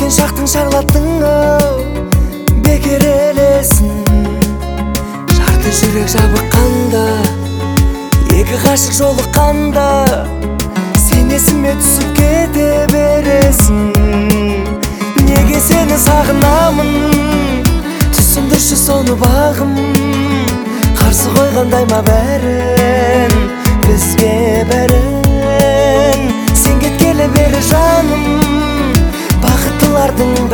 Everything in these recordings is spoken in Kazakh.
өткен шақтың шарлаттың бекер елесін. Жарты жүрек жабыққанда, екі ғашық жолыққанда, сен есіме түсіп кете бересің. Неге сені сағынамын, түсіндірші соны бағым. Қарсы қойғандай ма бәрін, бізге бәрін. Сен кеткелі бері жаным, бақыттылардың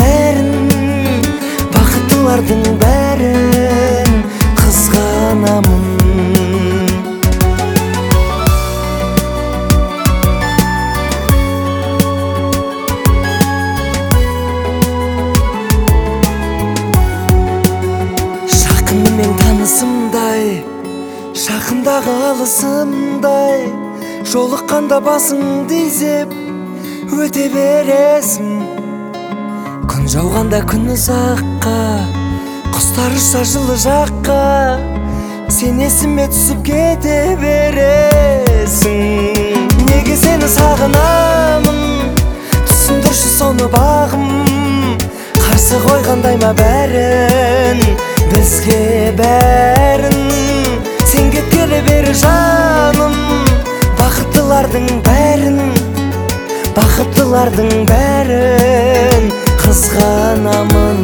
бәрін қызғанамын. Жақынымен танысымдай, жақындағы алысымдай, жолыққанда басыңды изеп өте бересің. Күн жауғанда күн ұзаққа, құстар ұшса жылы жаққа, сен есіме түсіп кете бересің. Неге сені сағынамын, түсіндірші соны бағым. Қарсы қойғандай ма бәрін, бізге бәрін. Сен кеткелі бері жаным, бақыттылардың бәрін қызғанамын.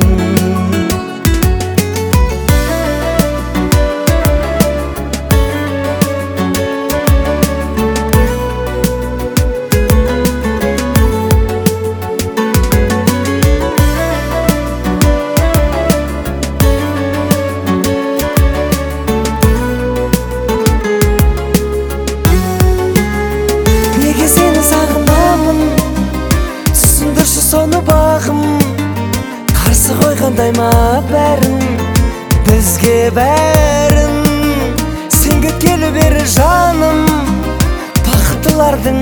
Неге сені сағынамын, түсіндірші соны бағым. Қарсы қойғандай ма бәрін, бізге бәрін. Сен кеткелі бері жаным, бақыттылардың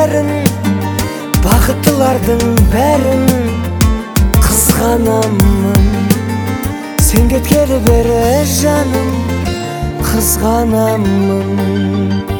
бәрін қызғанамын. Сен кеткелі бері жаным, қызғанамын.